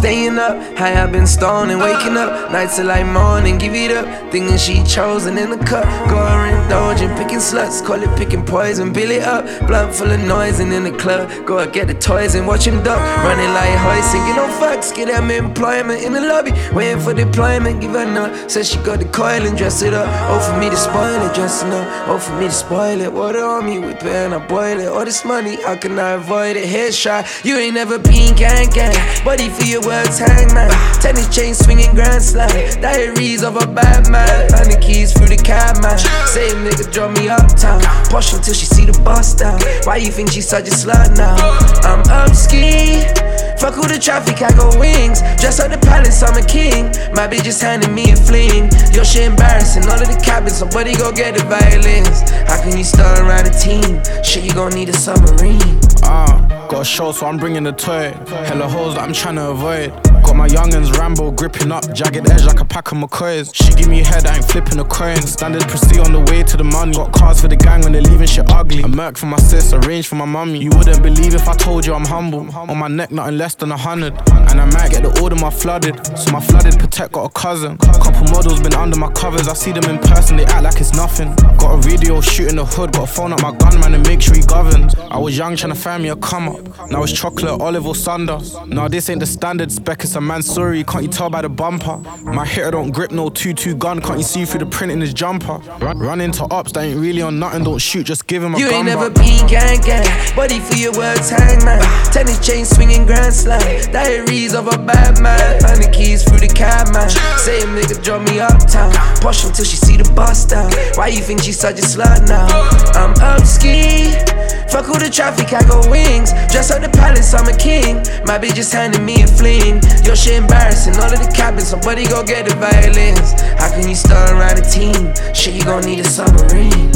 staying up, high I've been stoned and waking up. Nights till like morning, give it up. Thinking she chosen in the cup. Going indulgent, picking sluts, call it picking poison. Bill it up, blunt full of noise and in the club. Go out, get the toys and watch him duck. Running like Hoist and get no fucks. Get them employment in the lobby, waiting for deployment. Give her nut, says she got the coil and dress it up. Oh, for me to spoil it, dressing up. Oh, for me to spoil it. Water on me, whip it and I boil it. All this money, how can I avoid it? Headshot, you ain't never been gang gang. Body for your words, hang man. Tennis chain swinging grand slam. Diaries of a bad man. 100 keys through the cab man. Same nigga drop me uptown. Push until she see the bus down. Why you think she's such a slut now? I'm up ski. Fuck all the traffic, I got wings. Dress up the palace, I'm a king. My bitch just handed me a fling. Your shit embarrassing, all of the cabins. Somebody go get the violins. How can you start around a team? Shit, you gon' need a submarine. Got a show, so I'm bringing the toy. Hella hoes that I'm tryna avoid. Got my youngins Rambo gripping up, jagged edge like a pack of McCoys. She give me head, I ain't flipping a coin. Standard prestige on the way to the money. Got cars for the gang when they're leaving shit ugly. A Merc for my sis, a range for my mummy. You wouldn't believe if I told you I'm humble. On my neck, nothing less than 100. And I might get the order my flooded. So my flooded protect got a cousin. Couple models been under my covers. I see them in person, they act like it's nothing. Got a video shooting the hood, got a phone at my gunman and make sure he governs. I was young tryna find me a come up. Now it's chocolate, olive or Sundance. Nah, this ain't the standard spec, it's a Mansouri. Can't you tell by the bumper? My hitter don't grip no 2-2 gun. Can't you see through the print in his jumper? Run into ops that ain't really on nothing. Don't shoot, just give him a gun. You ain't never been gang gang. Body for your words, hang man. Tennis chain swinging grand slam. Diaries of a bad man. 100 keys through the cab man. Same nigga drop me uptown. Push until she see the bus down. Why you think she's such a slut now? I'm up ski. Fuck all the traffic, I got wings. Dress up the palace, I'm a king. My bitch just handed me a fling. Your shit embarrassing, all of the cabins. Somebody go get the violins. How can you start around a team? Shit, you gon' need a submarine.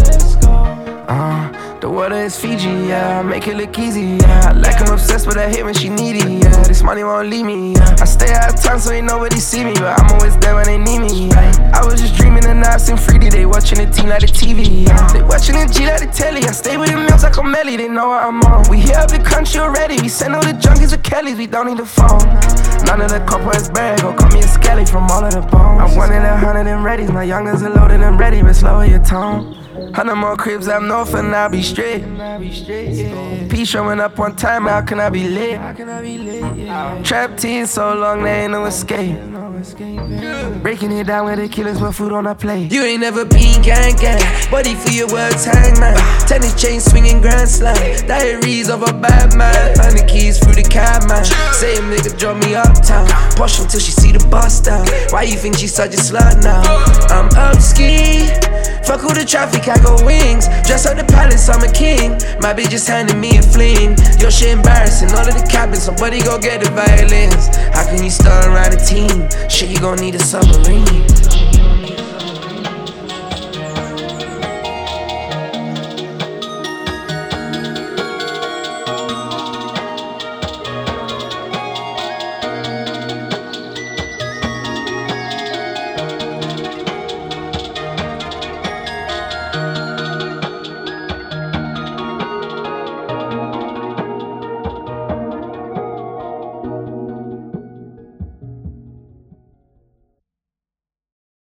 The water is Fiji, yeah. Make it look easy, yeah. Like I'm obsessed, but I hate when she needy, yeah. This money won't leave me, yeah. I stay out of town so ain't nobody see me, but I'm always there when they need me, yeah. I was just dreaming and now I've seen 3D. They watching the team like the TV, yeah. They watching the G like the telly. I stay with the mills like a Melly, they know what I'm on. We here up the country already. We send all the junkies with Kellys, we don't need the phone. None of the copper is bad, go call me a skelly from all of the bones. I'm 1 in 100 and ready. My youngers are loaded and ready, but slower your tone. 100 more cribs up north and I'll be straight. P showing up on time, how can I be lit? Trap team so long, there ain't no escape. Breaking it down with the killers, put food on a plate. You ain't never been gang gang. Body for your words, hang man. Tennis chain swinging grand slam. Diaries of a bad man. 100 keys through the cab man. Same nigga drop me uptown. Push until she see the bus down. Why you think she's such a slut now? I'm up ski. Fuck all the traffic, I got wings. Dress up the palace, I'm a king. My bitch just handed me a fling. Your shit embarrassing, all of the cabins. Somebody go get the violins. How can you start around a team? Shit, you gon' need a submarine.